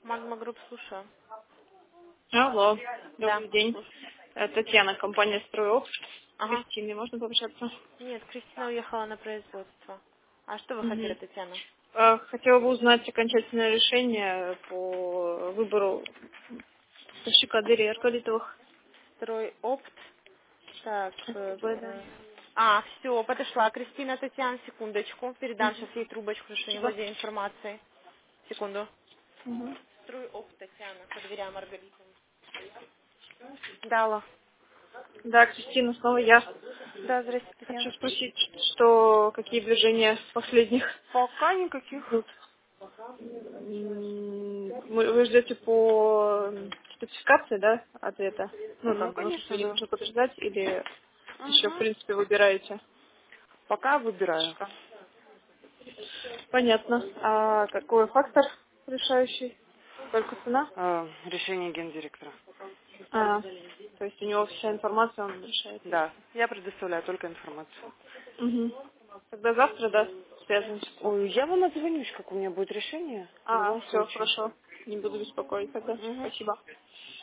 Магма Групп, слушаю. Алло, Да, добрый день. слушаю. Татьяна, компания «Стройоп». С Ага. Кристиной можно пообщаться? Нет, Кристина уехала на производство. А что вы хотели, Мгм. Татьяна? Хотела бы узнать окончательное решение по выбору поставщика дверей аркадитовых. Стройопт. Так. Да. Все, подошла. Кристина, Татьяна, секундочку. Передам Мгм. сейчас ей трубочку, что не Спасибо. владею информацией. Секунду. Мгм. Стройопт, Татьяна, по дверям Маргаритовым. Дала. Да, Кристина, снова я. Да, здрасте, Хочу Татьяна. спросить, что какие движения последних Пока никаких. идут. Вы ждете по спецификации, да, ответа? Ну, Ну, там, нужно конечно, или да. нужно подождать, или еще, в Угу. принципе, выбираете? Пока выбираю. Понятно. А какой фактор решающий? Только цена? Решение гендиректора. То есть у него вся информация, он решает. Да, я предоставляю только информацию. Угу. Тогда завтра, да, связываемся. Ой, я вам отзвонюсь, как у меня будет решение, в любом Все, случае. хорошо. Не буду беспокоить тогда. Угу. Спасибо.